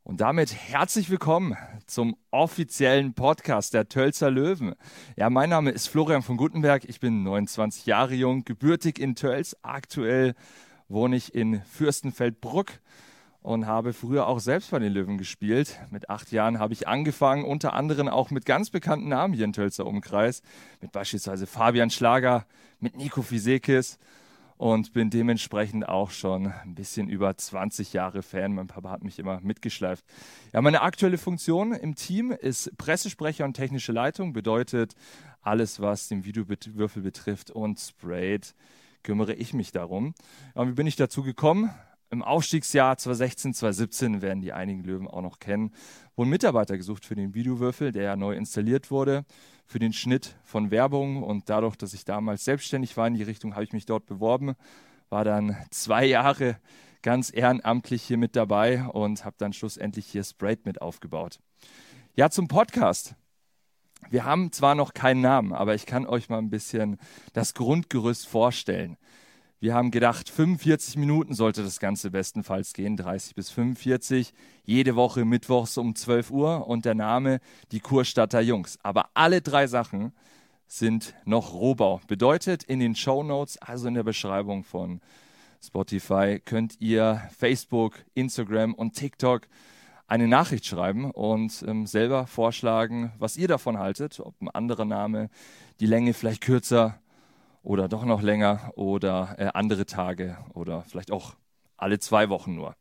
Und damit herzlich willkommen zum offiziellen Podcast der Tölzer Löwen. Ja, mein Name ist Florian von Guttenberg. Ich bin 29 Jahre jung, gebürtig in Tölz. Aktuell wohne ich in Fürstenfeldbruck und habe früher auch selbst bei den Löwen gespielt. Mit 8 Jahren habe ich angefangen, unter anderem auch mit ganz bekannten Namen hier im Tölzer Umkreis. Mit beispielsweise Fabian Schlager, mit Nico Fisekis. Und bin dementsprechend auch schon ein bisschen über 20 Jahre Fan. Mein Papa hat mich immer mitgeschleift. Ja, meine aktuelle Funktion im Team ist Pressesprecher und technische Leitung. Bedeutet, alles, was den Videowürfel betrifft und Sprayed, kümmere ich mich darum. Ja, und wie bin ich dazu gekommen? Im Aufstiegsjahr 2016, 2017 werden die einigen Löwen auch noch kennen, wurden Mitarbeiter gesucht für den Videowürfel, der ja neu installiert wurde, für den Schnitt von Werbung. Und dadurch, dass ich damals selbstständig war in die Richtung, habe ich mich dort beworben, war dann 2 Jahre ganz ehrenamtlich hier mit dabei und habe dann schlussendlich hier Sprayed mit aufgebaut. Ja, zum Podcast. Wir haben zwar noch keinen Namen, aber ich kann euch mal ein bisschen das Grundgerüst vorstellen. Wir haben gedacht, 45 Minuten sollte das Ganze bestenfalls gehen, 30 bis 45, jede Woche mittwochs um 12 Uhr und der Name die Kurstadter Jungs. Aber alle 3 Sachen sind noch Rohbau. Bedeutet, in den Shownotes, also in der Beschreibung von Spotify, könnt ihr Facebook, Instagram und TikTok eine Nachricht schreiben und selber vorschlagen, was ihr davon haltet, ob ein anderer Name, die Länge vielleicht kürzer oder doch noch länger oder andere Tage oder vielleicht auch alle 2 Wochen nur.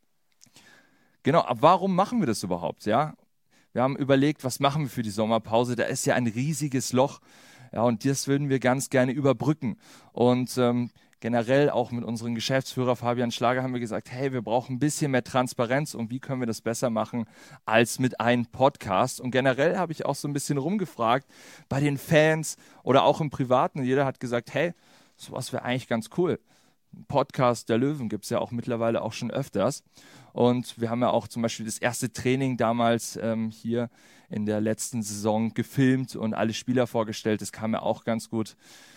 Genau, aber warum machen wir das überhaupt? Ja? Wir haben überlegt, was machen wir für die Sommerpause? Da ist ja ein riesiges Loch, ja, und das würden wir ganz gerne überbrücken. Und generell auch mit unserem Geschäftsführer Fabian Schlager haben wir gesagt, hey, wir brauchen ein bisschen mehr Transparenz und wie können wir das besser machen als mit einem Podcast. Und generell habe ich auch so ein bisschen rumgefragt bei den Fans oder auch im Privaten. Und jeder hat gesagt, hey, sowas wäre eigentlich ganz cool. Ein Podcast der Löwen gibt es ja auch mittlerweile auch schon öfters. Und wir haben ja auch zum Beispiel das erste Training damals hier in der letzten Saison gefilmt und alle Spieler vorgestellt. Das kam ja auch ganz gut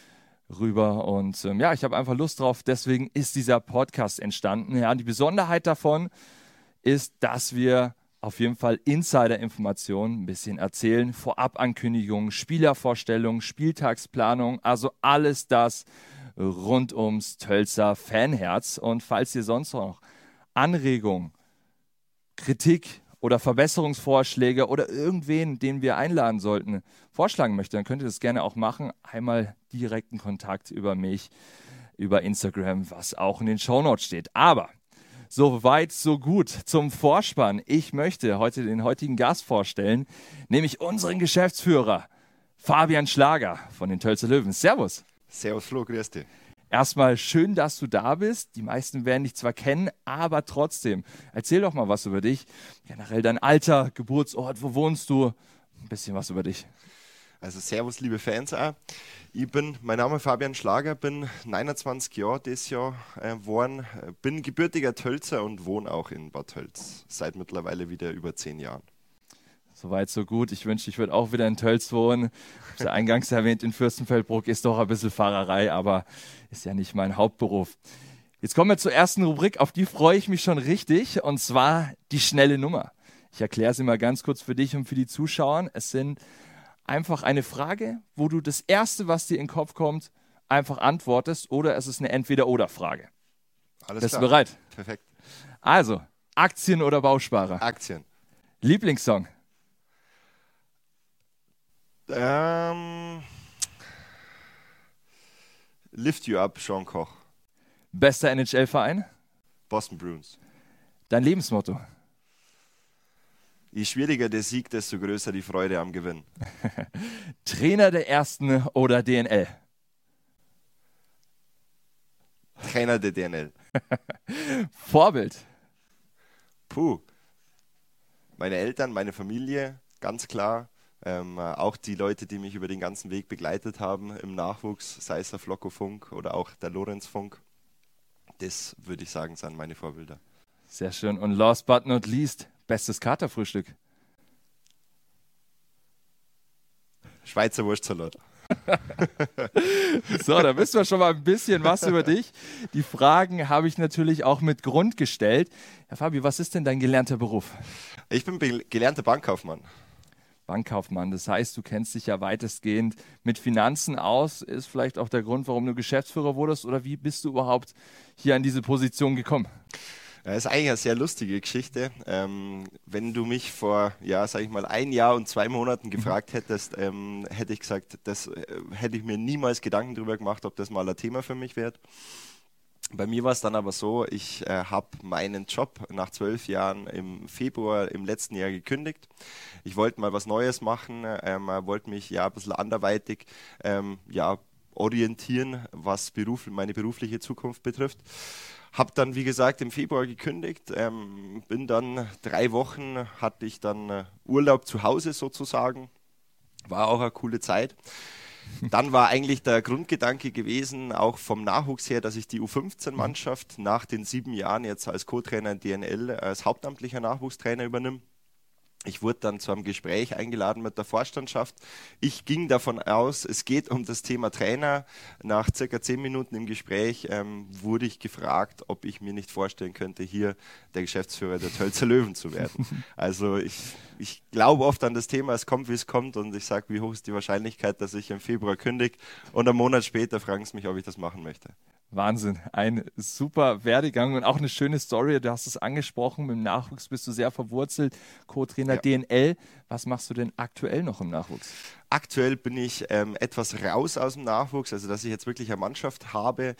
rüber und ja, ich habe einfach Lust drauf, deswegen ist dieser Podcast entstanden. Ja, und die Besonderheit davon ist, dass wir auf jeden Fall Insider-Informationen ein bisschen erzählen, Vorabankündigungen, Spielervorstellungen, Spieltagsplanung, also alles das rund ums Tölzer Fanherz. Und falls ihr sonst noch Anregungen, Kritik oder Verbesserungsvorschläge oder irgendwen, den wir einladen sollten, vorschlagen möchte, dann könnt ihr das gerne auch machen. Einmal direkten Kontakt über mich, über Instagram, was auch in den Shownotes steht. Aber so weit, so gut zum Vorspann. Ich möchte heute den heutigen Gast vorstellen, nämlich unseren Geschäftsführer Fabian Schlager von den Tölzer Löwen. Servus. Servus Flo, grüß dich. Erstmal schön, dass du da bist. Die meisten werden dich zwar kennen, aber trotzdem. Erzähl doch mal was über dich. Generell dein Alter, Geburtsort, wo wohnst du? Ein bisschen was über dich. Also servus, liebe Fans auch. Mein Name ist Fabian Schlager, bin 29 Jahre dieses Jahr geworden, bin gebürtiger Tölzer und wohne auch in Bad Tölz seit mittlerweile wieder über 10 Jahren. Soweit, so gut. Ich wünschte, ich würde auch wieder in Tölz wohnen. Ich habe es ja eingangs erwähnt, in Fürstenfeldbruck ist doch ein bisschen Fahrerei, aber ist ja nicht mein Hauptberuf. Jetzt kommen wir zur ersten Rubrik, auf die freue ich mich schon richtig, und zwar die schnelle Nummer. Ich erkläre sie mal ganz kurz für dich und für die Zuschauer. Es sind einfach eine Frage, wo du das Erste, was dir in den Kopf kommt, einfach antwortest, oder es ist eine Entweder-oder-Frage. Alles Bist klar. du bereit? Perfekt. Also, Aktien oder Bausparer? Aktien. Lieblingssong? Lift You Up, Sean Koch. Bester NHL-Verein? Boston Bruins. Dein Lebensmotto? Je schwieriger der Sieg, desto größer die Freude am Gewinn. Trainer der ersten oder DNL? Trainer der DNL. Vorbild? Puh. Meine Eltern, meine Familie, ganz klar. Auch die Leute, die mich über den ganzen Weg begleitet haben im Nachwuchs, sei es der Flocko Funk oder auch der Lorenz Funk. Das würde ich sagen, sind meine Vorbilder. Sehr schön. Und last but not least, bestes Katerfrühstück? Schweizer Wurstsalat. So, da wissen wir schon mal ein bisschen was über dich. Die Fragen habe ich natürlich auch mit Grund gestellt. Herr Fabi, was ist denn dein gelernter Beruf? Ich bin gelernter Bankkaufmann. Bankkaufmann, das heißt, du kennst dich ja weitestgehend mit Finanzen aus. Ist vielleicht auch der Grund, warum du Geschäftsführer wurdest, oder wie bist du überhaupt hier an diese Position gekommen? Das ist eigentlich eine sehr lustige Geschichte. Wenn du mich vor, ja, sag ich mal, 1 Jahr und 2 Monaten gefragt hättest, hätte ich gesagt, das hätte ich mir niemals Gedanken darüber gemacht, ob das mal ein Thema für mich wird. Bei mir war es dann aber so, ich habe meinen Job nach 12 Jahren im Februar im letzten Jahr gekündigt. Ich wollte mal was Neues machen, wollte mich ja ein bisschen anderweitig orientieren, was meine berufliche Zukunft betrifft. Habe dann, wie gesagt, im Februar gekündigt, bin dann 3 Wochen, hatte ich dann Urlaub zu Hause sozusagen, war auch eine coole Zeit. Dann war eigentlich der Grundgedanke gewesen, auch vom Nachwuchs her, dass ich die U15-Mannschaft nach den 7 Jahren jetzt als Co-Trainer in DNL als hauptamtlicher Nachwuchstrainer übernehme. Ich wurde dann zu einem Gespräch eingeladen mit der Vorstandschaft. Ich ging davon aus, es geht um das Thema Trainer. Nach circa 10 Minuten im Gespräch wurde ich gefragt, ob ich mir nicht vorstellen könnte, hier der Geschäftsführer der Tölzer Löwen zu werden. Also ich glaube oft an das Thema, es kommt, wie es kommt, und ich sage, wie hoch ist die Wahrscheinlichkeit, dass ich im Februar kündige, und einen Monat später fragen sie mich, ob ich das machen möchte. Wahnsinn, ein super Werdegang und auch eine schöne Story. Du hast es angesprochen, mit dem Nachwuchs bist du sehr verwurzelt, Co-Trainer DNL. Was machst du denn aktuell noch im Nachwuchs? Aktuell bin ich etwas raus aus dem Nachwuchs, also dass ich jetzt wirklich eine Mannschaft habe.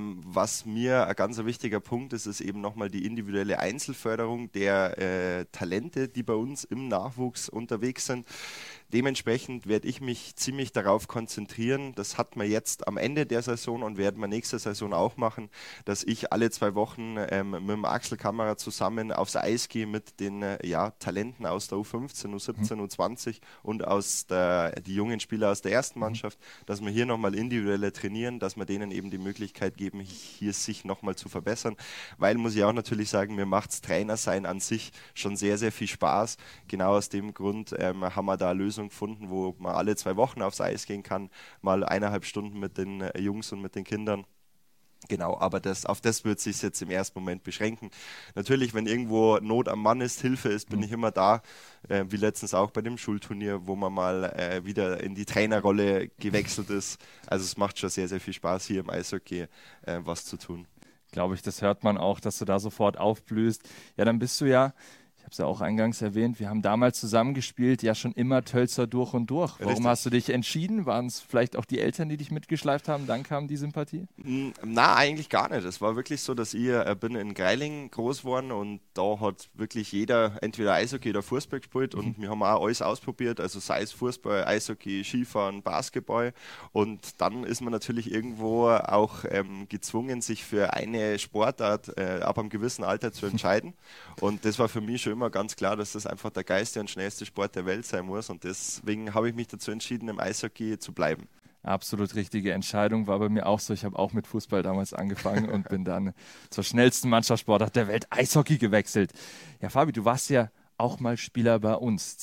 Was mir ein ganz wichtiger Punkt ist, ist eben nochmal die individuelle Einzelförderung der Talente, die bei uns im Nachwuchs unterwegs sind. Dementsprechend werde ich mich ziemlich darauf konzentrieren, das hat man jetzt am Ende der Saison und werden wir nächste Saison auch machen, dass ich alle 2 Wochen mit dem Axel Kammerer zusammen aufs Eis gehe mit den Talenten aus der U15, U17, U20 und die jungen Spieler aus der ersten Mannschaft, dass wir hier nochmal individueller trainieren, dass wir denen eben die Möglichkeit geben, hier sich nochmal zu verbessern, weil, muss ich auch natürlich sagen, mir macht Trainer sein an sich schon sehr, sehr viel Spaß. Genau aus dem Grund haben wir da eine Lösung gefunden, wo man alle 2 Wochen aufs Eis gehen kann, mal 1,5 Stunden mit den Jungs und mit den Kindern. Genau, aber auf das wird sich jetzt im ersten Moment beschränken. Natürlich, wenn irgendwo Not am Mann ist, Hilfe ist, bin ich immer da, wie letztens auch bei dem Schulturnier, wo man mal wieder in die Trainerrolle gewechselt ist. Also es macht schon sehr, sehr viel Spaß, hier im Eishockey was zu tun. Glaube ich, das hört man auch, dass du da sofort aufblühst. Ja, dann bist du ja, ich habe es ja auch eingangs erwähnt, wir haben damals zusammengespielt, ja schon immer Tölzer durch und durch. Warum Richtig. hast du dich entschieden? Waren es vielleicht auch die Eltern, die dich mitgeschleift haben? Dann kam die Sympathie? Na, eigentlich gar nicht. Es war wirklich so, dass ich bin in Greilingen groß geworden und da hat wirklich jeder entweder Eishockey oder Fußball gespielt und wir haben auch alles ausprobiert, also sei es Fußball, Eishockey, Skifahren, Basketball, und dann ist man natürlich irgendwo auch gezwungen, sich für eine Sportart ab einem gewissen Alter zu entscheiden, und das war für mich schon immer ganz klar, dass das einfach der geilste und schnellste Sport der Welt sein muss, und deswegen habe ich mich dazu entschieden, im Eishockey zu bleiben. Absolut richtige Entscheidung, war bei mir auch so. Ich habe auch mit Fußball damals angefangen und bin dann zur schnellsten Mannschaftssportart der Welt, Eishockey, gewechselt. Ja, Fabi, du warst ja auch mal Spieler bei uns.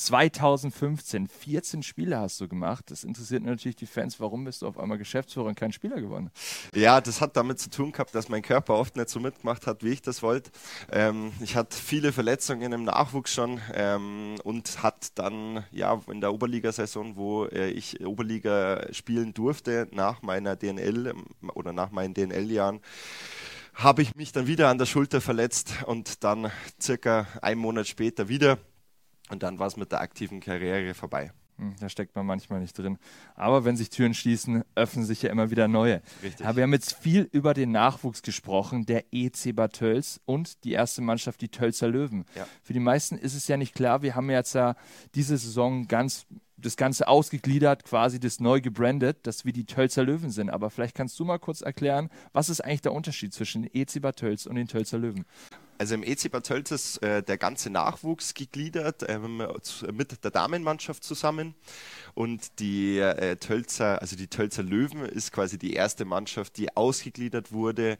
2015, 14 Spiele hast du gemacht. Das interessiert natürlich die Fans. Warum bist du auf einmal Geschäftsführer und kein Spieler geworden? Ja, das hat damit zu tun gehabt, dass mein Körper oft nicht so mitgemacht hat, wie ich das wollte. Ich hatte viele Verletzungen im Nachwuchs schon und hatte dann in der Oberligasaison, wo ich Oberliga spielen durfte, nach meiner DNL oder nach meinen DNL-Jahren, habe ich mich dann wieder an der Schulter verletzt und dann circa 1 Monat später wieder, und dann war es mit der aktiven Karriere vorbei. Da steckt man manchmal nicht drin. Aber wenn sich Türen schließen, öffnen sich ja immer wieder neue. Richtig. Aber wir haben jetzt viel über den Nachwuchs gesprochen, der EC Bad Tölz und die erste Mannschaft, die Tölzer Löwen. Ja. Für die meisten ist es ja nicht klar, wir haben jetzt ja diese Saison das Ganze ausgegliedert, quasi das neu gebrandet, dass wir die Tölzer Löwen sind. Aber vielleicht kannst du mal kurz erklären, was ist eigentlich der Unterschied zwischen EC Bad Tölz und den Tölzer Löwen? Also im EC Bad Tölz ist der ganze Nachwuchs gegliedert mit der Damenmannschaft zusammen, und die Tölzer Löwen ist quasi die erste Mannschaft, die ausgegliedert wurde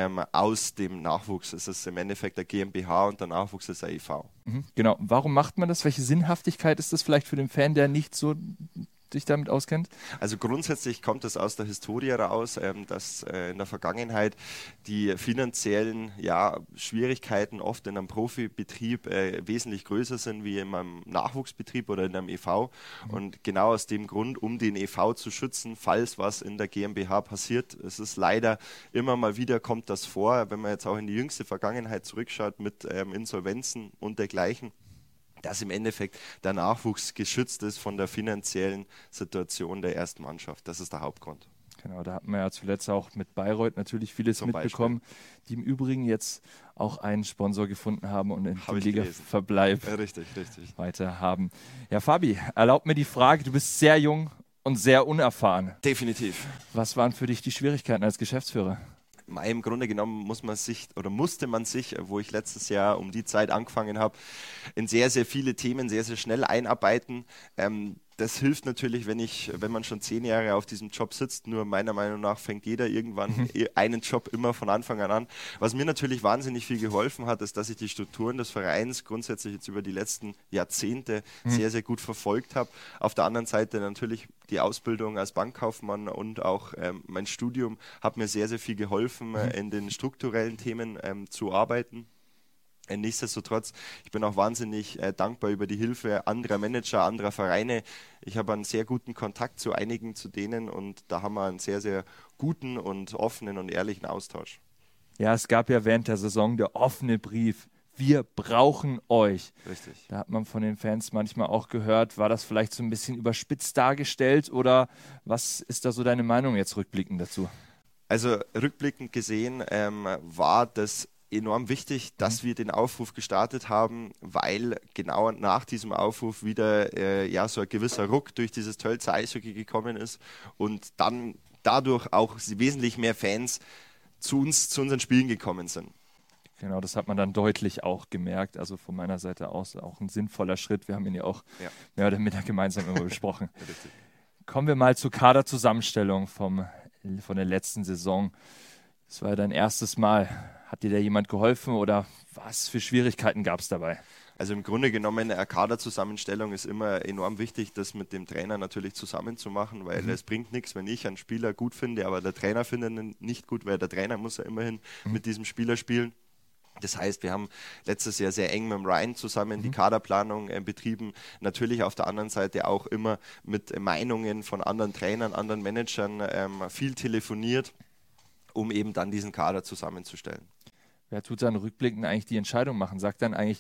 aus dem Nachwuchs. Es ist im Endeffekt der GmbH und der Nachwuchs ist der e.V. Genau. Warum macht man das? Welche Sinnhaftigkeit ist das vielleicht für den Fan, der nicht so dich damit auskennt? Also grundsätzlich kommt es aus der Historie heraus, dass in der Vergangenheit die finanziellen Schwierigkeiten oft in einem Profibetrieb wesentlich größer sind wie in einem Nachwuchsbetrieb oder in einem e.V. Und genau aus dem Grund, um den e.V. zu schützen, falls was in der GmbH passiert, es ist leider immer mal wieder kommt das vor, wenn man jetzt auch in die jüngste Vergangenheit zurückschaut mit Insolvenzen und dergleichen, dass im Endeffekt der Nachwuchs geschützt ist von der finanziellen Situation der ersten Mannschaft. Das ist der Hauptgrund. Genau, da hat man ja zuletzt auch mit Bayreuth natürlich vieles mitbekommen, die im Übrigen jetzt auch einen Sponsor gefunden haben und in den Ligaverbleib richtig weiter haben. Ja, Fabi, erlaub mir die Frage, du bist sehr jung und sehr unerfahren. Definitiv. Was waren für dich die Schwierigkeiten als Geschäftsführer? Im Grunde genommen musste man sich, wo ich letztes Jahr um die Zeit angefangen habe, in sehr, sehr viele Themen sehr, sehr schnell einarbeiten. Das hilft natürlich, wenn man schon 10 Jahre auf diesem Job sitzt. Nur meiner Meinung nach fängt jeder irgendwann einen Job immer von Anfang an. Was mir natürlich wahnsinnig viel geholfen hat, ist, dass ich die Strukturen des Vereins grundsätzlich jetzt über die letzten Jahrzehnte sehr, sehr gut verfolgt habe. Auf der anderen Seite natürlich die Ausbildung als Bankkaufmann und auch mein Studium hat mir sehr, sehr viel geholfen, in den strukturellen Themen zu arbeiten. Nichtsdestotrotz, ich bin auch wahnsinnig dankbar über die Hilfe anderer Manager, anderer Vereine. Ich habe einen sehr guten Kontakt zu einigen zu denen und da haben wir einen sehr, sehr guten und offenen und ehrlichen Austausch. Ja, es gab ja während der Saison der offene Brief. Wir brauchen euch. Richtig. Da hat man von den Fans manchmal auch gehört, war das vielleicht so ein bisschen überspitzt dargestellt oder was ist da so deine Meinung jetzt rückblickend dazu? Also rückblickend gesehen war das enorm wichtig, dass wir den Aufruf gestartet haben, weil genau nach diesem Aufruf wieder so ein gewisser Ruck durch dieses Tölzer Eishockey gekommen ist und dann dadurch auch wesentlich mehr Fans zu unseren Spielen gekommen sind. Genau, das hat man dann deutlich auch gemerkt. Also von meiner Seite aus auch ein sinnvoller Schritt. Wir haben ihn ja auch mehr oder minder gemeinsam immer besprochen. Richtig. Kommen wir mal zur Kaderzusammenstellung von der letzten Saison. Das war ja dein erstes Mal. Hat dir da jemand geholfen oder was für Schwierigkeiten gab es dabei? Also im Grunde genommen, eine Kaderzusammenstellung ist immer enorm wichtig, das mit dem Trainer natürlich zusammen zu machen, weil es bringt nichts, wenn ich einen Spieler gut finde, aber der Trainer findet ihn nicht gut, weil der Trainer muss ja immerhin mit diesem Spieler spielen. Das heißt, wir haben letztes Jahr sehr eng mit dem Ryan zusammen die Kaderplanung betrieben. Natürlich auf der anderen Seite auch immer mit Meinungen von anderen Trainern, anderen Managern viel telefoniert, um eben dann diesen Kader zusammenzustellen. Wer tut dann rückblickend eigentlich die Entscheidung machen? Sagt dann eigentlich,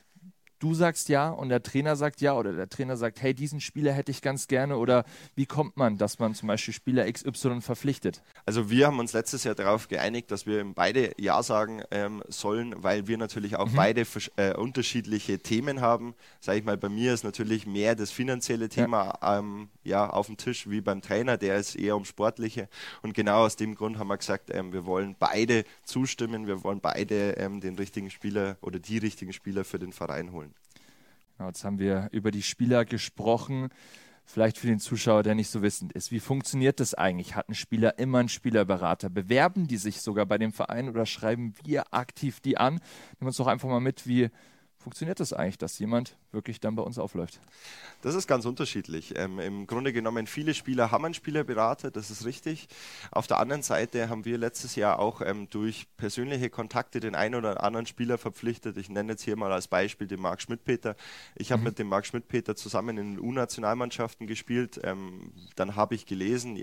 du sagst ja und der Trainer sagt ja oder der Trainer sagt, hey, diesen Spieler hätte ich ganz gerne oder wie kommt man, dass man zum Beispiel Spieler XY verpflichtet? Also wir haben uns letztes Jahr darauf geeinigt, dass wir beide Ja sagen sollen, weil wir natürlich auch beide unterschiedliche Themen haben. Sag ich mal, bei mir ist natürlich mehr das finanzielle Thema auf dem Tisch wie beim Trainer, der ist eher um Sportliche und genau aus dem Grund haben wir gesagt, wir wollen beide zustimmen, wir wollen beide den richtigen Spieler oder die richtigen Spieler für den Verein holen. Genau, jetzt haben wir über die Spieler gesprochen. Vielleicht für den Zuschauer, der nicht so wissend ist. Wie funktioniert das eigentlich? Hat ein Spieler immer einen Spielerberater? Bewerben die sich sogar bei dem Verein oder schreiben wir aktiv die an? Nimm uns doch einfach mal mit, wie funktioniert das eigentlich, dass jemand wirklich dann bei uns aufläuft? Das ist ganz unterschiedlich. Im Grunde genommen, viele Spieler haben einen Spielerberater, das ist richtig. Auf der anderen Seite haben wir letztes Jahr auch durch persönliche Kontakte den einen oder anderen Spieler verpflichtet. Ich nenne jetzt hier mal als Beispiel den Marc Schmidt-Peter. Ich habe mit dem Marc Schmidt-Peter zusammen in den U-Nationalmannschaften gespielt. Dann habe ich gelesen,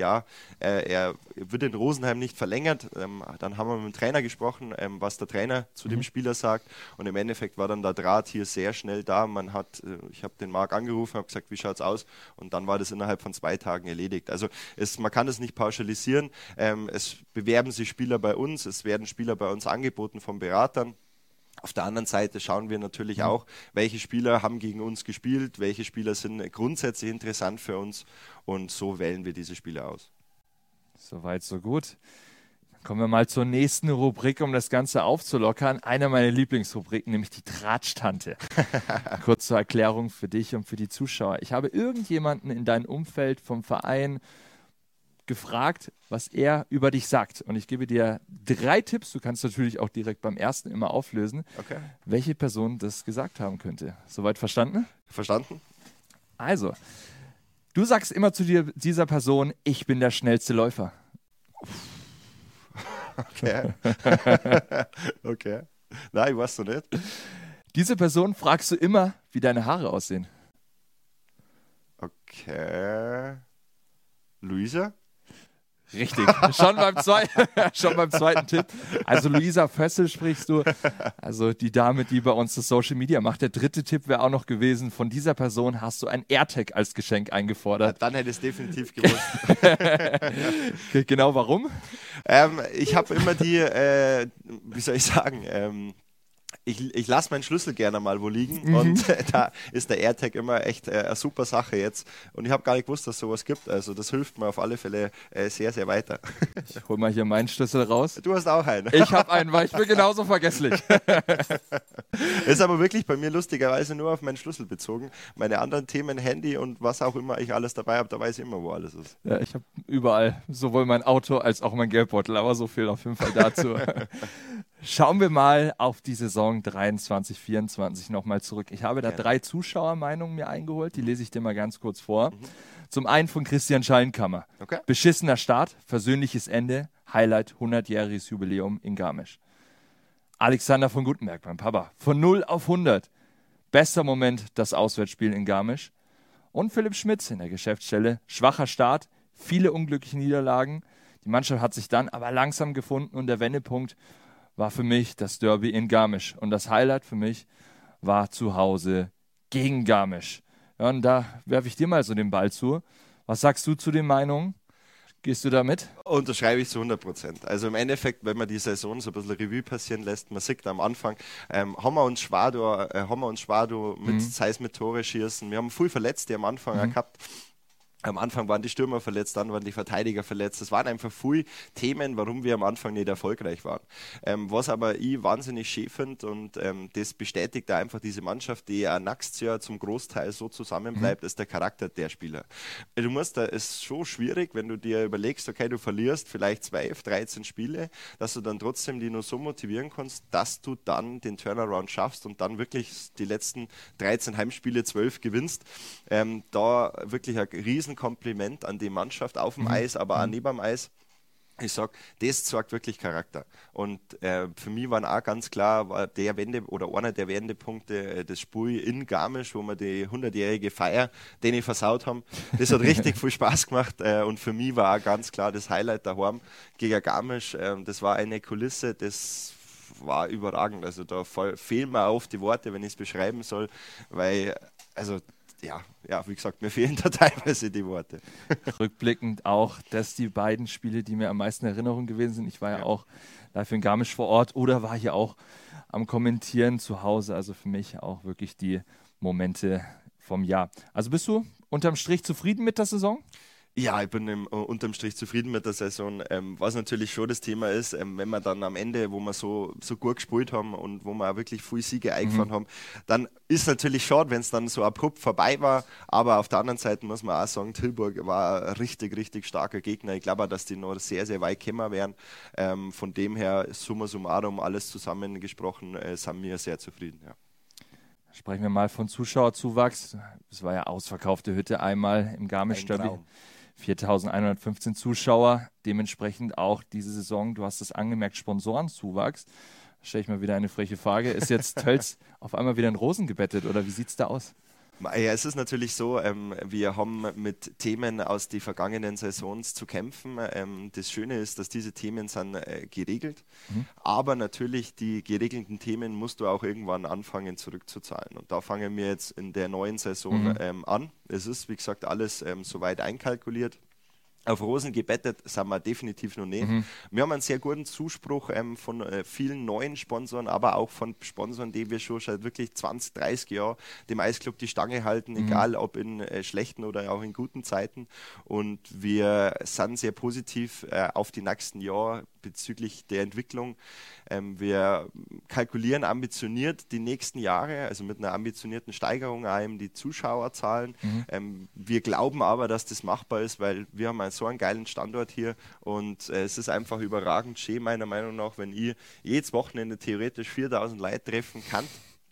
er wird in Rosenheim nicht verlängert. Dann haben wir mit dem Trainer gesprochen, was der Trainer zu dem Spieler sagt. Und im Endeffekt war dann der Draht hier sehr schnell da. Ich habe den Marc angerufen, habe gesagt, wie schaut es aus? Und dann war das innerhalb von 2 Tagen erledigt. Also man kann es nicht pauschalisieren. Es bewerben sich Spieler bei uns, es werden Spieler bei uns angeboten von Beratern. Auf der anderen Seite schauen wir natürlich auch, welche Spieler haben gegen uns gespielt, welche Spieler sind grundsätzlich interessant für uns und so wählen wir diese Spieler aus. Soweit, so gut. Kommen wir mal zur nächsten Rubrik, um das Ganze aufzulockern. Eine meiner Lieblingsrubriken, nämlich die Tratsch-Tante. Kurz zur Erklärung für dich und für die Zuschauer. Ich habe irgendjemanden in deinem Umfeld vom Verein gefragt, was er über dich sagt. Und ich gebe dir 3 Tipps. Du kannst natürlich auch direkt beim ersten immer auflösen, welche Person das gesagt haben könnte. Soweit verstanden? Verstanden. Also, Du sagst immer zu dieser Person, ich bin der schnellste Läufer. Okay. Okay. Nein, ich weiß noch nicht. Diese Person fragst du immer, wie deine Haare aussehen. Okay. Luisa? Richtig, schon beim zweiten Tipp. Also Luisa Fössl sprichst du, also die Dame, die bei uns das Social Media macht. Der dritte Tipp wäre auch noch gewesen, von dieser Person hast du ein AirTag als Geschenk eingefordert. Dann hätte ich es definitiv gewusst. Genau, warum? Ich habe immer wie soll ich sagen, ich lasse meinen Schlüssel gerne mal wo liegen und da ist der AirTag immer echt eine super Sache jetzt und ich habe gar nicht gewusst, dass es sowas gibt, also das hilft mir auf alle Fälle sehr, sehr weiter. Ich hol mal hier meinen Schlüssel raus. Du hast auch einen. Ich habe einen, weil ich bin genauso vergesslich. Ist aber wirklich bei mir lustigerweise nur auf meinen Schlüssel bezogen. Meine anderen Themen, Handy und was auch immer ich alles dabei habe, da weiß ich immer, wo alles ist. Ja, ich habe überall sowohl mein Auto als auch mein Geldbeutel, aber so viel auf jeden Fall dazu. Schauen wir mal auf die Saison 23/24 nochmal zurück. Ich habe da 3 Zuschauermeinungen mir eingeholt, die lese ich dir mal ganz kurz vor. Zum einen von Christian Schallenkammer. Okay. Beschissener Start, versöhnliches Ende, Highlight 100-jähriges Jubiläum in Garmisch. Alexander von Guttenberg, mein Papa, von 0 auf 100. Bester Moment, das Auswärtsspiel in Garmisch. Und Philipp Schmitz in der Geschäftsstelle, schwacher Start, viele unglückliche Niederlagen. Die Mannschaft hat sich dann aber langsam gefunden und der Wendepunkt war für mich das Derby in Garmisch. Und das Highlight für mich war zu Hause gegen Garmisch. Ja, und da werfe ich dir mal so den Ball zu. Was sagst du zu den Meinungen? Gehst du da mit? Unterschreibe ich zu 100%. Also im Endeffekt, wenn man die Saison so ein bisschen Revue passieren lässt, man sieht am Anfang, haben wir uns schwer sei es mit Tore schießen. Wir haben viel Verletzte am Anfang auch gehabt. Am Anfang waren die Stürmer verletzt, dann waren die Verteidiger verletzt. Das waren einfach viele Themen, warum wir am Anfang nicht erfolgreich waren. Was aber ich wahnsinnig schön finde und das bestätigt da einfach diese Mannschaft, die ja nächstes Jahr zum Großteil so zusammenbleibt, ist der Charakter der Spieler. Du musst da, ist schon schwierig, wenn du dir überlegst, okay, du verlierst vielleicht 12, 13 Spiele, dass du dann trotzdem die nur so motivieren kannst, dass du dann den Turnaround schaffst und dann wirklich die letzten 13 Heimspiele 12 gewinnst. Da wirklich ein Riesenkompliment an die Mannschaft auf dem Eis, aber auch neben dem Eis. Ich sage, das zeigt wirklich Charakter. Und für mich waren auch ganz klar, war einer der Wendepunkte das Spiel in Garmisch, wo wir die 100-jährige Feier, den ich versaut haben. Das hat richtig viel Spaß gemacht. Und für mich war auch ganz klar das Highlight daheim gegen Garmisch. Das war eine Kulisse, das war überragend. Also da fehlen mir auf die Worte, wenn ich es beschreiben soll, weil, also ja, wie gesagt, mir fehlen da teilweise die Worte. Rückblickend auch, dass die beiden Spiele, die mir am meisten in Erinnerung gewesen sind, ich war ja auch live in Garmisch vor Ort oder war hier auch am Kommentieren zu Hause, also für mich auch wirklich die Momente vom Jahr. Also bist du unterm Strich zufrieden mit der Saison? Ja, ich bin unterm Strich zufrieden mit der Saison. Was natürlich schon das Thema ist, wenn wir dann am Ende, wo wir so gut gespielt haben und wo wir auch wirklich viele Siege eingefahren haben, dann ist natürlich schade, wenn es dann so abrupt vorbei war. Aber auf der anderen Seite muss man auch sagen, Tilburg war ein richtig, richtig starker Gegner. Ich glaube auch, dass die noch sehr, sehr weit gekommen wären. Von dem her, summa summarum, alles zusammengesprochen, sind wir sehr zufrieden. Ja. Sprechen wir mal von Zuschauerzuwachs. Es war ja ausverkaufte Hütte einmal im Garmisch-Derby. 4.115 Zuschauer, dementsprechend auch diese Saison, du hast es angemerkt, Sponsorenzuwachs. Da stelle ich mal wieder eine freche Frage. Ist jetzt Tölz auf einmal wieder in Rosen gebettet oder wie sieht es da aus? Ja, es ist natürlich so, wir haben mit Themen aus den vergangenen Saisons zu kämpfen. Das Schöne ist, dass diese Themen sind geregelt, aber natürlich die geregelten Themen musst du auch irgendwann anfangen zurückzuzahlen. Und da fangen wir jetzt in der neuen Saison an. Es ist, wie gesagt, alles soweit einkalkuliert. Auf Rosen gebettet sind wir definitiv noch nicht. Wir haben einen sehr guten Zuspruch von vielen neuen Sponsoren, aber auch von Sponsoren, die wir schon seit wirklich 20, 30 Jahren dem Eisclub die Stange halten, egal ob in schlechten oder auch in guten Zeiten. Und wir sind sehr positiv auf die nächsten Jahre bezüglich der Entwicklung. Wir kalkulieren ambitioniert die nächsten Jahre, also mit einer ambitionierten Steigerung auch die Zuschauerzahlen. Wir glauben aber, dass das machbar ist, weil wir haben so einen geilen Standort hier und es ist einfach überragend schön, meiner Meinung nach, wenn ich jedes Wochenende theoretisch 4.000 Leute treffen kann.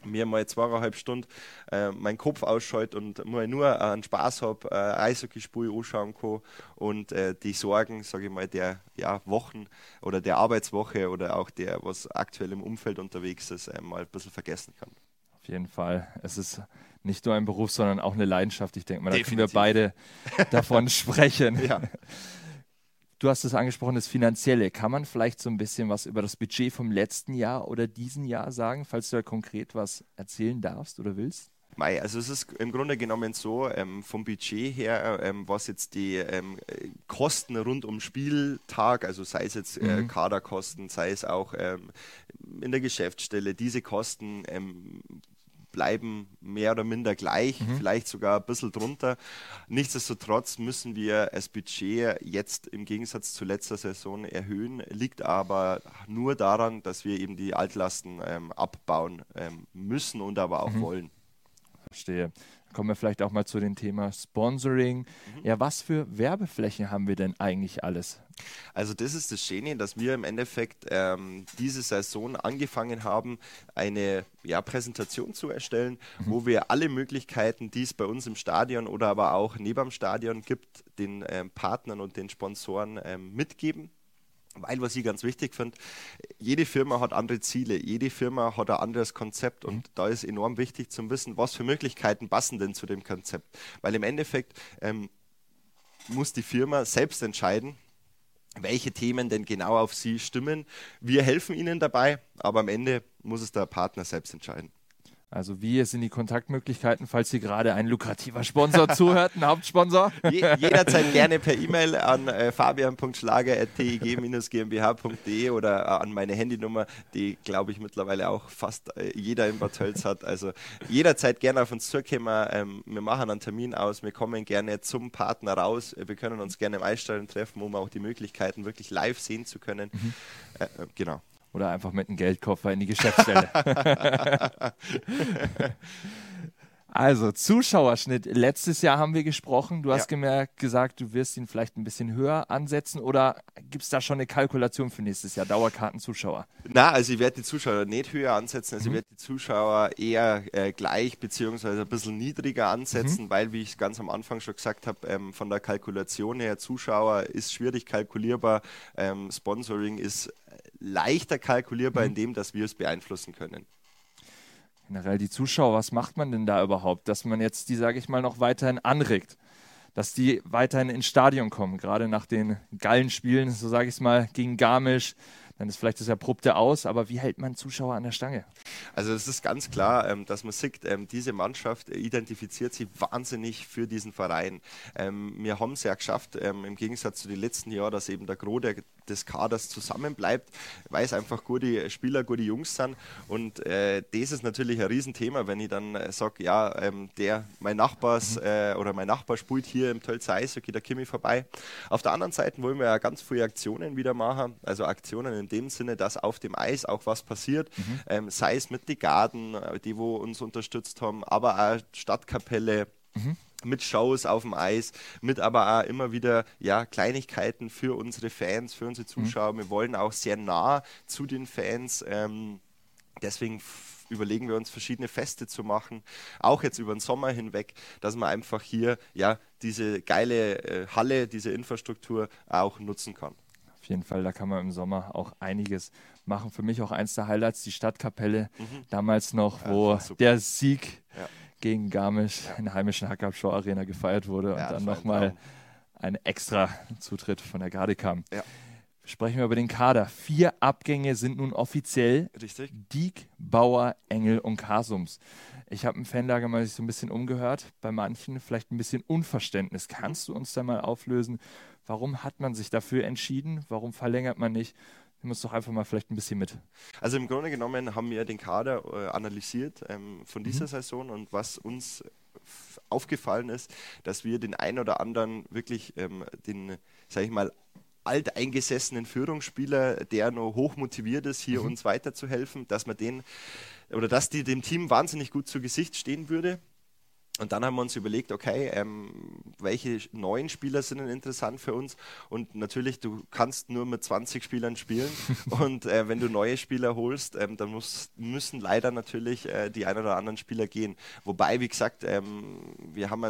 mir mal 2,5 Stunden meinen Kopf ausschalte und mal nur einen Spaß habe, Eishockeyspiel anschauen kann und die Sorgen, sage ich mal, der Wochen oder der Arbeitswoche oder auch der, was aktuell im Umfeld unterwegs ist, mal ein bisschen vergessen kann. Auf jeden Fall. Es ist nicht nur ein Beruf, sondern auch eine Leidenschaft. Ich denke mal, da können wir Definitiv. beide davon sprechen. Ja. Du hast es angesprochen, das Finanzielle. Kann man vielleicht so ein bisschen was über das Budget vom letzten Jahr oder diesen Jahr sagen, falls du da konkret was erzählen darfst oder willst? Also es ist im Grunde genommen so, vom Budget her, was jetzt die Kosten rund um Spieltag, also sei es jetzt Kaderkosten, sei es auch in der Geschäftsstelle, diese Kosten bleiben mehr oder minder gleich, vielleicht sogar ein bisschen drunter. Nichtsdestotrotz müssen wir das Budget jetzt im Gegensatz zu letzter Saison erhöhen, liegt aber nur daran, dass wir eben die Altlasten abbauen müssen und aber auch wollen. Verstehe. Kommen wir vielleicht auch mal zu dem Thema Sponsoring. Ja, was für Werbeflächen haben wir denn eigentlich alles? Also das ist das Schöne, dass wir im Endeffekt diese Saison angefangen haben, eine Präsentation zu erstellen, wo wir alle Möglichkeiten, die es bei uns im Stadion oder aber auch neben dem Stadion gibt, den Partnern und den Sponsoren mitgeben. Weil, was ich ganz wichtig finde, jede Firma hat andere Ziele, jede Firma hat ein anderes Konzept und da ist enorm wichtig zu wissen, was für Möglichkeiten passen denn zu dem Konzept. Weil im Endeffekt muss die Firma selbst entscheiden, welche Themen denn genau auf sie stimmen. Wir helfen ihnen dabei, aber am Ende muss es der Partner selbst entscheiden. Also wie sind die Kontaktmöglichkeiten, falls hier gerade ein lukrativer Sponsor zuhört, ein Hauptsponsor? Jederzeit gerne per E-Mail an fabian.schlager@teg-gmbh.de oder an meine Handynummer, die, glaube ich, mittlerweile auch fast jeder in Bad Tölz hat. Also jederzeit gerne auf uns zukommen. Wir machen einen Termin aus, wir kommen gerne zum Partner raus. Wir können uns gerne im Eisstadion treffen, um auch die Möglichkeiten wirklich live sehen zu können. Genau. Oder einfach mit einem Geldkoffer in die Geschäftsstelle. Also, Zuschauerschnitt. Letztes Jahr haben wir gesprochen. Du hast gesagt, du wirst ihn vielleicht ein bisschen höher ansetzen. Oder gibt es da schon eine Kalkulation für nächstes Jahr? Dauerkartenzuschauer? Na, also ich werde die Zuschauer nicht höher ansetzen. Also ich werde die Zuschauer eher gleich beziehungsweise ein bisschen niedriger ansetzen, weil, wie ich ganz am Anfang schon gesagt habe, von der Kalkulation her, Zuschauer ist schwierig kalkulierbar. Sponsoring ist leichter kalkulierbar, indem dass wir es beeinflussen können. Generell die Zuschauer, was macht man denn da überhaupt, dass man jetzt die, sage ich mal, noch weiterhin anregt, dass die weiterhin ins Stadion kommen, gerade nach den geilen Spielen, so sage ich es mal, gegen Garmisch, dann ist vielleicht das Erprobte aus, aber wie hält man Zuschauer an der Stange? Also es ist ganz klar, dass man sieht, diese Mannschaft identifiziert sich wahnsinnig für diesen Verein. Wir haben es ja geschafft, im Gegensatz zu den letzten Jahren, dass eben der Gros des Kaders zusammenbleibt, weil es einfach gute Spieler, gute Jungs sind und das ist natürlich ein Riesenthema, wenn ich dann sage, mein Nachbar spielt hier im Tölzer Eishockey, da komme ich vorbei. Auf der anderen Seite wollen wir ja ganz viele Aktionen wieder machen, also Aktionen in dem Sinne, dass auf dem Eis auch was passiert, sei es mit den Garden, die wo uns unterstützt haben, aber auch Stadtkapelle, mit Shows auf dem Eis, mit aber auch immer wieder Kleinigkeiten für unsere Fans, für unsere Zuschauer. Wir wollen auch sehr nah zu den Fans, deswegen überlegen wir uns, verschiedene Feste zu machen, auch jetzt über den Sommer hinweg, dass man einfach hier diese geile Halle, diese Infrastruktur auch nutzen kann. Auf jeden Fall, da kann man im Sommer auch einiges machen. Für mich auch eins der Highlights, die Stadtkapelle, damals noch, wo der Sieg gegen Garmisch in der heimischen Hackabschau Arena gefeiert wurde und dann nochmal ein extra Zutritt von der Garde kam. Ja. Sprechen wir über den Kader. 4 Abgänge sind nun offiziell. Richtig. Dieck, Bauer, Engel und Kasums. Ich habe im Fanlager mal sich so ein bisschen umgehört. Bei manchen vielleicht ein bisschen Unverständnis. Kannst du uns da mal auflösen? Warum hat man sich dafür entschieden? Warum verlängert man nicht? Nimm uns doch einfach mal vielleicht ein bisschen mit. Also im Grunde genommen haben wir den Kader analysiert von dieser Saison und was uns aufgefallen ist, dass wir den einen oder anderen wirklich sag ich mal, alteingesessenen Führungsspieler, der noch hoch motiviert ist, hier uns weiterzuhelfen, dass die dem Team wahnsinnig gut zu Gesicht stehen würde. Und dann haben wir uns überlegt, okay, welche neuen Spieler sind denn interessant für uns? Und natürlich, du kannst nur mit 20 Spielern spielen. Und wenn du neue Spieler holst, dann müssen leider natürlich die ein oder anderen Spieler gehen. Wobei, wie gesagt, wir haben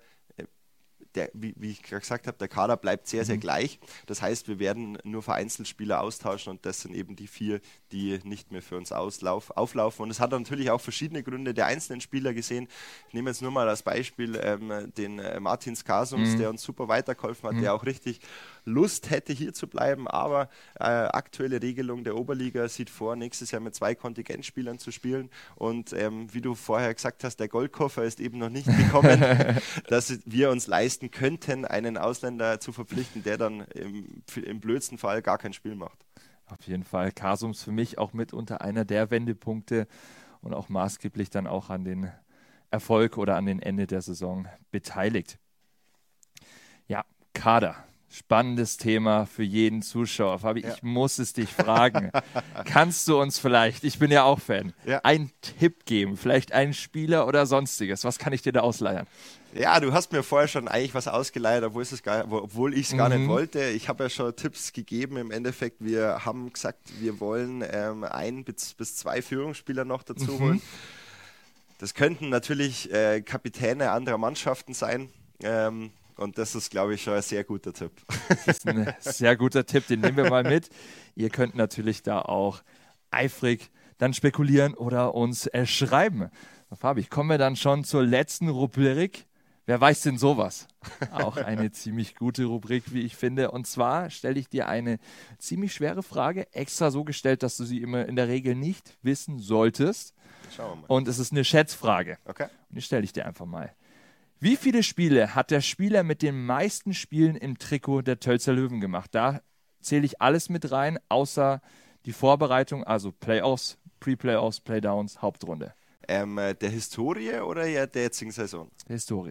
wie ich gerade gesagt habe, der Kader bleibt sehr, sehr gleich. Das heißt, wir werden nur vereinzelt Spieler austauschen und das sind eben die 4, die nicht mehr für uns auflaufen. Und es hat natürlich auch verschiedene Gründe der einzelnen Spieler gesehen. Ich nehme jetzt nur mal als Beispiel den Martin Skasums, der uns super weitergeholfen hat, der auch richtig Lust hätte, hier zu bleiben, aber aktuelle Regelung der Oberliga sieht vor, nächstes Jahr mit 2 Kontingentspielern zu spielen und wie du vorher gesagt hast, der Goldkoffer ist eben noch nicht gekommen, dass wir uns leisten könnten, einen Ausländer zu verpflichten, der dann im blödsten Fall gar kein Spiel macht. Auf jeden Fall. Kasums für mich auch mitunter einer der Wendepunkte und auch maßgeblich dann auch an den Erfolg oder an den Ende der Saison beteiligt. Ja, Kader. Spannendes Thema für jeden Zuschauer. Fabi, ich muss es dich fragen. Kannst du uns vielleicht, ich bin ja auch Fan, einen Tipp geben? Vielleicht einen Spieler oder sonstiges? Was kann ich dir da ausleihen? Ja, du hast mir vorher schon eigentlich was ausgeleiht, obwohl ich es gar nicht wollte. Ich habe ja schon Tipps gegeben. Im Endeffekt, wir haben gesagt, wir wollen 1 bis 2 Führungsspieler noch dazu holen. Das könnten natürlich Kapitäne anderer Mannschaften sein. Und das ist, glaube ich, schon ein sehr guter Tipp. Das ist ein sehr guter Tipp, den nehmen wir mal mit. Ihr könnt natürlich da auch eifrig dann spekulieren oder uns schreiben. Fabi, kommen wir dann schon zur letzten Rubrik. Wer weiß denn sowas? Auch eine ziemlich gute Rubrik, wie ich finde. Und zwar stelle ich dir eine ziemlich schwere Frage, extra so gestellt, dass du sie immer in der Regel nicht wissen solltest. Schauen wir mal. Und es ist eine Schätzfrage. Okay. Und die stelle ich dir einfach mal. Wie viele Spiele hat der Spieler mit den meisten Spielen im Trikot der Tölzer Löwen gemacht? Da zähle ich alles mit rein, außer die Vorbereitung, also Playoffs, Pre-Playoffs, Playdowns, Hauptrunde. Der Historie oder ja der jetzigen Saison? Der Historie.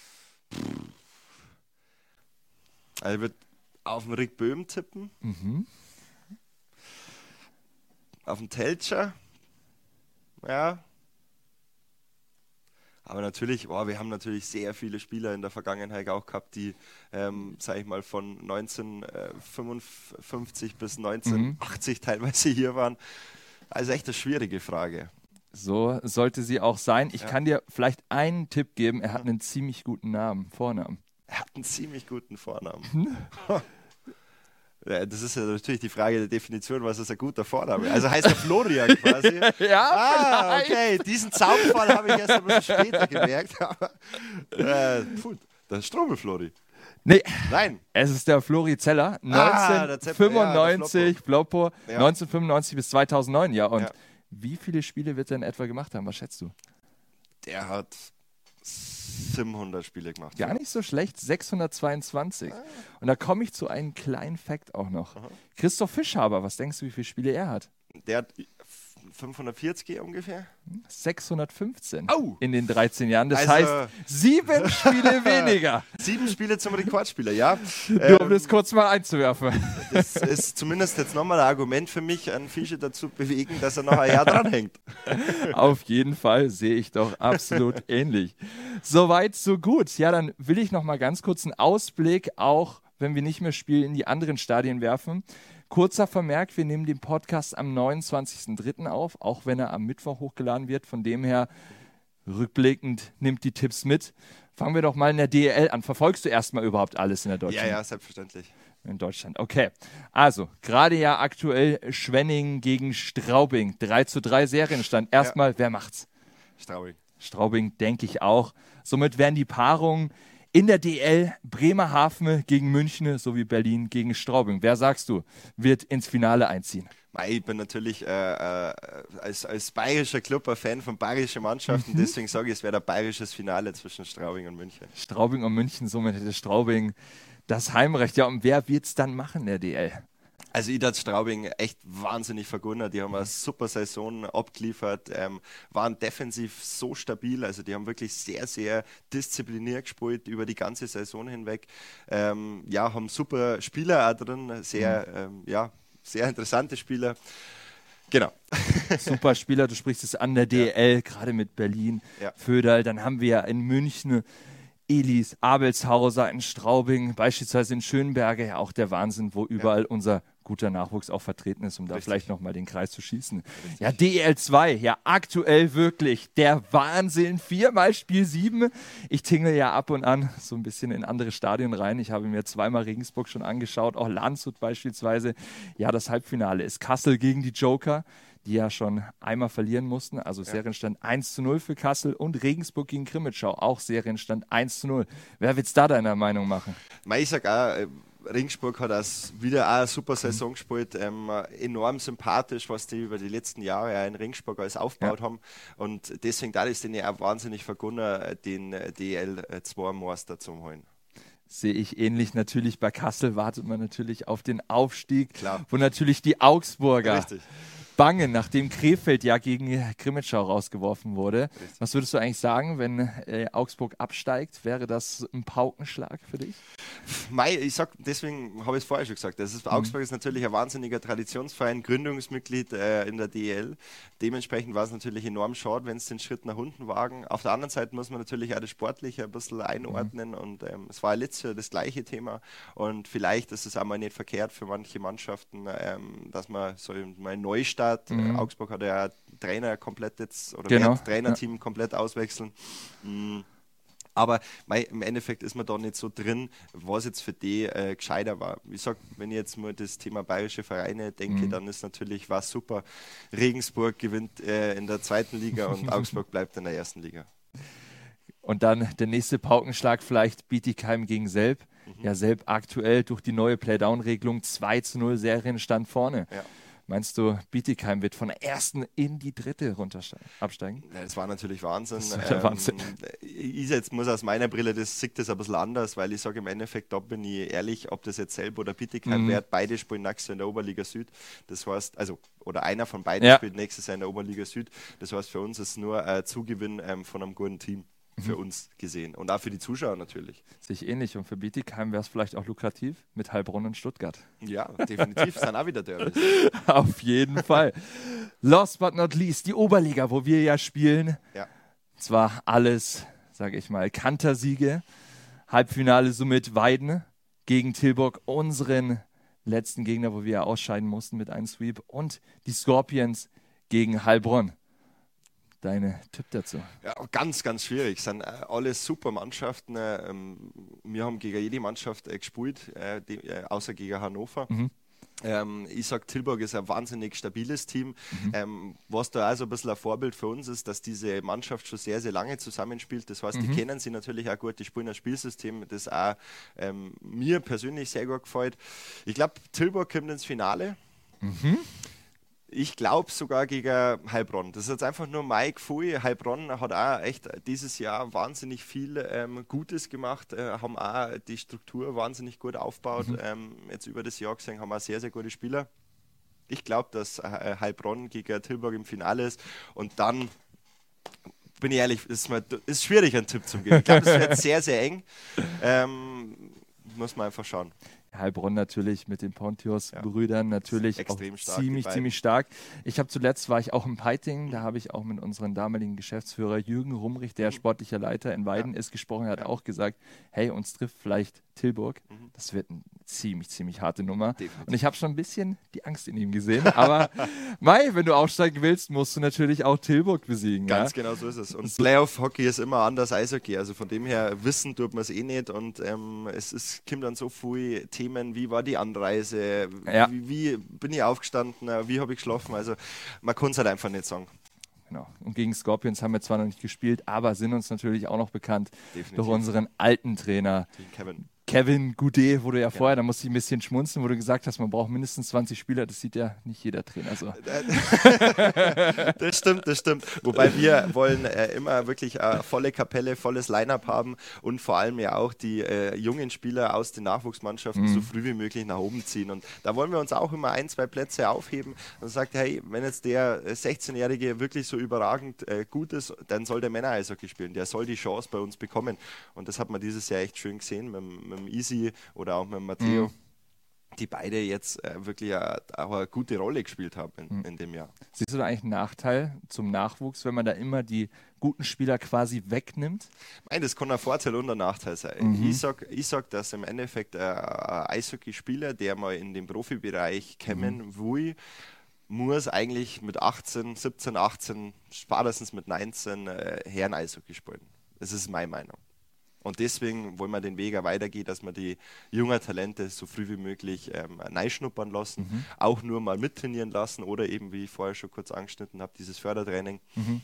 Also ich würde auf den Rick Böhm tippen. Auf den Teltscher. Ja. Aber natürlich, wir haben natürlich sehr viele Spieler in der Vergangenheit auch gehabt, die, sage ich mal, von 1955 bis 1980 teilweise hier waren. Also echt eine schwierige Frage. So sollte sie auch sein. Ich kann dir vielleicht einen Tipp geben. Er hat einen ziemlich guten Vornamen. Er hat einen ziemlich guten Vornamen. Ja, das ist ja natürlich die Frage der Definition, was ist ein guter Vorname? Also heißt er Florian quasi? Ja, okay. Diesen Zaunfall habe ich erst ein bisschen später gemerkt. Aber, das ist Strobel-Flori. Nee. Nein. Es ist der Flori Zeller. 1995, Floppo. 1995 bis 2009, ja. Und wie viele Spiele wird er in etwa gemacht haben? Was schätzt du? Der hat 700 Spiele gemacht. Gar nicht so schlecht, 622. Und da komme ich zu einem kleinen Fact auch noch. Christoph Fischhaber, was denkst du, wie viele Spiele er hat? Der hat 540 ungefähr. 615 Oh. in den 13 Jahren. Das heißt, 7 Spiele weniger. 7 Spiele zum Rekordspieler, ja. Nur um das kurz mal einzuwerfen. Das ist zumindest jetzt nochmal ein Argument für mich, einen Fischer dazu bewegen, dass er noch ein Jahr dranhängt. Auf jeden Fall sehe ich doch absolut ähnlich. Soweit, so gut. Ja, dann will ich noch mal ganz kurz einen Ausblick, auch wenn wir nicht mehr spielen, in die anderen Stadien werfen. Kurzer Vermerk, wir nehmen den Podcast am 29.03. auf, auch wenn er am Mittwoch hochgeladen wird. Von dem her, rückblickend, nimmt die Tipps mit. Fangen wir doch mal in der DEL an. Verfolgst du erstmal überhaupt alles in der Deutschen? Ja, selbstverständlich. In Deutschland, okay. Also, gerade ja aktuell Schwenningen gegen Straubing. 3:3 Serienstand. Erstmal, wer macht's? Straubing. Straubing, denke ich auch. Somit wären die Paarungen in der DL Bremerhaven gegen München sowie Berlin gegen Straubing. Wer, sagst du, wird ins Finale einziehen? Ich bin natürlich als bayerischer Club ein Fan von bayerischen Mannschaften, deswegen sage ich, es wäre ein bayerisches Finale zwischen Straubing und München. Straubing und München, somit hätte Straubing das Heimrecht. Ja, und wer wird es dann machen in der DL? Also ich hat Straubing echt wahnsinnig vergundert. Die haben eine super Saison abgeliefert, waren defensiv so stabil. Also die haben wirklich sehr, sehr diszipliniert gespielt über die ganze Saison hinweg. Haben super Spieler auch drin, sehr interessante Spieler. Genau. super Spieler, du sprichst es an der DEL, gerade mit Berlin, Föderl, dann haben wir ja in München Elis, Abelshauser, in Straubing, beispielsweise in Schönberge, ja auch der Wahnsinn, wo überall unser guter Nachwuchs auch vertreten ist, um da vielleicht nochmal den Kreis zu schießen. Richtig. Ja, DEL 2, ja aktuell wirklich der Wahnsinn, 4-mal Spiel 7. Ich tingle ja ab und an so ein bisschen in andere Stadien rein. Ich habe mir 2-mal Regensburg schon angeschaut, auch Landshut beispielsweise. Ja, das Halbfinale ist Kassel gegen die Joker, die ja schon einmal verlieren mussten. Also Serienstand 1:0 für Kassel und Regensburg gegen Krimitschau, auch Serienstand 1:0. Wer wird es da deiner Meinung machen? Ich sag auch, Regensburg hat wieder eine super Saison gespielt, enorm sympathisch, was die über die letzten Jahre auch in Regensburg alles aufgebaut haben. Und deswegen da ist denen auch wahnsinnig vergönnt, den DEL 2 Meister zu holen. Sehe ich ähnlich. Natürlich bei Kassel wartet man natürlich auf den Aufstieg, klar, wo natürlich die Augsburger richtig bangen, nachdem Krefeld ja gegen Krimitschau rausgeworfen wurde. Richtig. Was würdest du eigentlich sagen, wenn Augsburg absteigt? Wäre das ein Paukenschlag für dich? Ich sag, deswegen habe ich es vorher schon gesagt. Augsburg ist natürlich ein wahnsinniger Traditionsverein, Gründungsmitglied in der DEL. Dementsprechend war es natürlich enorm schade, wenn es den Schritt nach unten wagen. Auf der anderen Seite muss man natürlich auch das Sportliche ein bisschen einordnen und es war letztes Jahr das gleiche Thema und vielleicht ist es auch mal nicht verkehrt für manche Mannschaften, dass man so mal Neustart. Augsburg hat ja Trainer komplett jetzt oder wird Trainerteam komplett auswechseln. Aber im Endeffekt ist man da nicht so drin, was jetzt für die gescheiter war. Ich sag, wenn ich jetzt mal das Thema bayerische Vereine denke, dann ist natürlich was super. Regensburg gewinnt in der 2. Liga und Augsburg bleibt in der 1. Liga. Und dann der nächste Paukenschlag vielleicht Bietigheim gegen Selb. Ja, Selb aktuell durch die neue Playdown-Regelung 2:0 Serienstand vorne. Ja. Meinst du, Bietigheim wird von der 1. in die 3. absteigen? Ja, das war natürlich Wahnsinn. Das war der Wahnsinn. Ich jetzt muss aus meiner Brille, sieht das ein bisschen anders, weil ich sage im Endeffekt, da bin ich ehrlich, ob das jetzt Selb oder Bietigheim wird, beide spielen nächstes Jahr in der Oberliga Süd. Das heißt, oder einer von beiden spielt nächstes Jahr in der Oberliga Süd. Das heißt, für uns ist nur ein Zugewinn von einem guten Team. Für uns gesehen und auch für die Zuschauer natürlich. Sehe ich ähnlich und für Bietigheim wäre es vielleicht auch lukrativ mit Heilbronn und Stuttgart. Ja, definitiv, sind auch wieder Derbys. Auf jeden Fall. Last but not least, die Oberliga, wo wir ja spielen. Ja. Zwar alles, sage ich mal, Kantersiege. Halbfinale somit Weiden gegen Tilburg, unseren letzten Gegner, wo wir ja ausscheiden mussten mit einem Sweep. Und die Scorpions gegen Heilbronn. Deine Tipp dazu? Ja, ganz, ganz schwierig. Es sind alles super Mannschaften. Wir haben gegen jede Mannschaft gespielt, außer gegen Hannover. Ich sage, Tilburg ist ein wahnsinnig stabiles Team. Was da also ein bisschen ein Vorbild für uns ist, dass diese Mannschaft schon sehr, sehr lange zusammenspielt. Das heißt, die kennen sie natürlich auch gut, die spielen ein Spielsystem, das auch mir persönlich sehr gut gefällt. Ich glaube, Tilburg kommt ins Finale. Ich glaube sogar gegen Heilbronn. Das ist jetzt einfach nur mein Gefühl. Heilbronn hat auch echt dieses Jahr wahnsinnig viel Gutes gemacht, haben auch die Struktur wahnsinnig gut aufgebaut. Jetzt über das Jahr gesehen haben wir sehr, sehr gute Spieler. Ich glaube, dass Heilbronn gegen Tilburg im Finale ist und dann, bin ich ehrlich, ist schwierig, einen Tipp zu geben. Ich glaube, es wird sehr, sehr eng. Muss man einfach schauen. Heilbronn natürlich mit den Pontius-Brüdern natürlich extrem auch stark, ziemlich stark. Zuletzt war ich auch im Peiting, da habe ich auch mit unserem damaligen Geschäftsführer Jürgen Rumrich, der sportlicher Leiter in Weiden ist, gesprochen. Er hat auch gesagt, hey, uns trifft vielleicht Tilburg. Das wird eine ziemlich harte Nummer. Definitiv. Und ich habe schon ein bisschen die Angst in ihm gesehen. Aber Mai, wenn du aufsteigen willst, musst du natürlich auch Tilburg besiegen. Ganz genau so ist es. Und Playoff-Hockey ist immer anders als Eishockey. Also von dem her wissen tut man es eh nicht. Und es kommt dann so viel Themen, wie war die Anreise, wie bin ich aufgestanden, wie habe ich geschlafen. Also man kann es halt einfach nicht sagen. Genau. Und gegen Scorpions haben wir zwar noch nicht gespielt, aber sind uns natürlich auch noch bekannt durch unseren alten Trainer Kevin Goudet, wo du ja vorher, da musste ich ein bisschen schmunzeln, wo du gesagt hast, man braucht mindestens 20 Spieler, das sieht ja nicht jeder Trainer so. Das stimmt. Wobei wir wollen immer wirklich volle Kapelle, volles Line-Up haben und vor allem ja auch die jungen Spieler aus den Nachwuchsmannschaften so früh wie möglich nach oben ziehen. Und da wollen wir uns auch immer 1-2 Plätze aufheben und sagt, hey, wenn jetzt der 16-Jährige wirklich so überragend gut ist, dann soll der Männer-Eishockey spielen. Der soll die Chance bei uns bekommen. Und das hat man dieses Jahr echt schön gesehen mit dem Easy oder auch mit dem Matteo. die beide jetzt wirklich auch eine gute Rolle gespielt haben in dem Jahr. Siehst du da eigentlich einen Nachteil zum Nachwuchs, wenn man da immer die guten Spieler quasi wegnimmt? Nein, das kann ein Vorteil und ein Nachteil sein. Ich sag, dass im Endeffekt ein Eishockeyspieler, der mal in den Profibereich kommen will, muss eigentlich mit 17, 18, spätestens mit 19 Herren-Eishockey spielen. Das ist meine Meinung. Und deswegen wollen wir den Weg auch weitergehen, dass wir die jungen Talente so früh wie möglich reinschnuppern lassen, auch nur mal mittrainieren lassen oder eben, wie ich vorher schon kurz angeschnitten habe, dieses Fördertraining,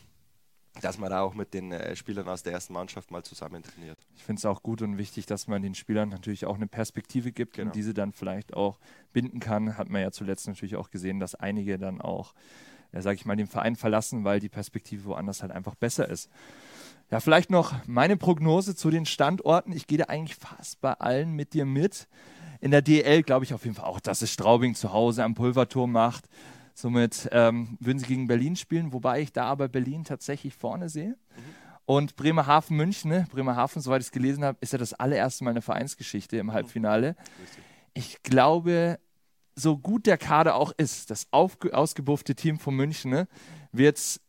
dass man da auch mit den Spielern aus der ersten Mannschaft mal zusammen trainiert. Ich finde es auch gut und wichtig, dass man den Spielern natürlich auch eine Perspektive gibt und diese dann vielleicht auch binden kann. Hat man ja zuletzt natürlich auch gesehen, dass einige dann auch, sage ich mal, den Verein verlassen, weil die Perspektive woanders halt einfach besser ist. Ja, vielleicht noch meine Prognose zu den Standorten. Ich gehe da eigentlich fast bei allen mit dir mit. In der DL glaube ich auf jeden Fall auch, dass es Straubing zu Hause am Pulverturm macht. Somit würden sie gegen Berlin spielen, wobei ich da aber Berlin tatsächlich vorne sehe. Und Bremerhaven München, ne? Bremerhaven, soweit ich es gelesen habe, ist ja das allererste Mal eine Vereinsgeschichte im Halbfinale. Ich glaube, so gut der Kader auch ist, das ausgebuffte Team von München, ne, wird es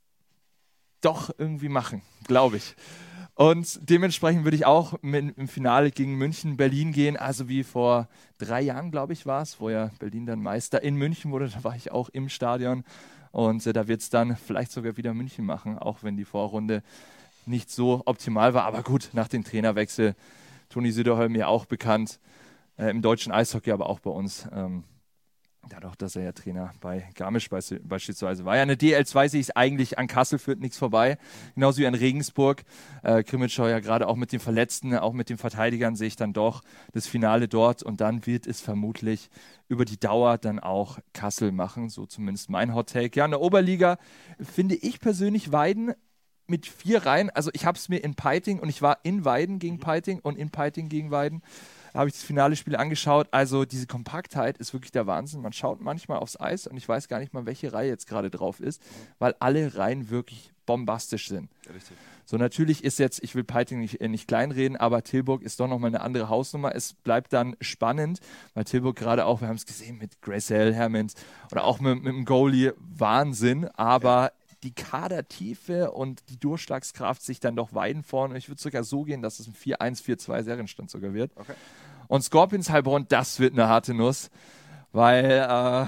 doch irgendwie machen, glaube ich. Und dementsprechend würde ich auch im Finale gegen München, Berlin gehen, also wie vor 3 Jahren, glaube ich, war es, wo ja Berlin dann Meister in München wurde, da war ich auch im Stadion und da wird es dann vielleicht sogar wieder München machen, auch wenn die Vorrunde nicht so optimal war, aber gut, nach dem Trainerwechsel, Toni Söderholm ja auch bekannt, im deutschen Eishockey, aber auch bei uns, dadurch, dass er ja Trainer bei Garmisch beispielsweise war. Ja, eine DL2 sehe ich eigentlich an Kassel, führt nichts vorbei. Genauso wie an Regensburg. Krimitschau ja gerade auch mit den Verletzten, auch mit den Verteidigern sehe ich dann doch das Finale dort. Und dann wird es vermutlich über die Dauer dann auch Kassel machen. So zumindest mein Hot Take. Ja, in der Oberliga finde ich persönlich Weiden mit 4 Reihen. Also ich habe es mir in Peiting und ich war in Weiden gegen Peiting und in Peiting gegen Weiden. Da habe ich das finale Spiel angeschaut. Also diese Kompaktheit ist wirklich der Wahnsinn. Man schaut manchmal aufs Eis und ich weiß gar nicht mal, welche Reihe jetzt gerade drauf ist, weil alle Reihen wirklich bombastisch sind. Ja, richtig. So, natürlich ist jetzt, ich will Peiting nicht kleinreden, aber Tilburg ist doch nochmal eine andere Hausnummer. Es bleibt dann spannend, weil Tilburg gerade auch, wir haben es gesehen mit Gracel, Hermans oder auch mit dem Goalie, Wahnsinn, aber die Kadertiefe und die Durchschlagskraft sich dann doch Weiden vorne. Ich würde sogar so gehen, dass es ein 4-1, 4-2 Serienstand sogar wird. Okay. Und Scorpions Heilbronn, das wird eine harte Nuss, weil,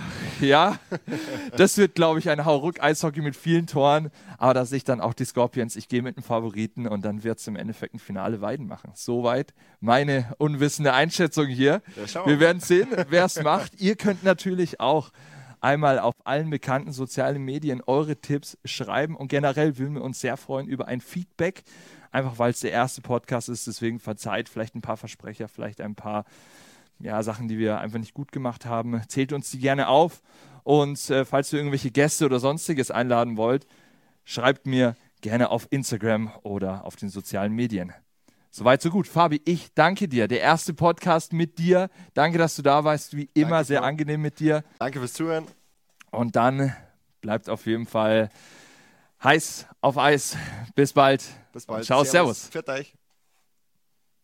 das wird, glaube ich, ein Hauruck-Eishockey mit vielen Toren, aber da sehe ich dann auch die Scorpions, ich gehe mit den Favoriten und dann wird es im Endeffekt ein Finale Weiden machen. Soweit meine unwissende Einschätzung hier. Ja, wir werden sehen, wer es macht. Ihr könnt natürlich auch einmal auf allen bekannten sozialen Medien eure Tipps schreiben und generell würden wir uns sehr freuen über ein Feedback, einfach weil es der erste Podcast ist, deswegen verzeiht vielleicht ein paar Versprecher, vielleicht ein paar Sachen, die wir einfach nicht gut gemacht haben. Zählt uns die gerne auf und falls ihr irgendwelche Gäste oder sonstiges einladen wollt, schreibt mir gerne auf Instagram oder auf den sozialen Medien. Soweit, so gut. Fabi, ich danke dir. Der erste Podcast mit dir. Danke, dass du da warst. Wie immer, danke, sehr angenehm mit dir. Danke fürs Zuhören. Und dann bleibt auf jeden Fall heiß auf Eis. Bis bald. Bis bald. Ciao, servus. Pfiat euch.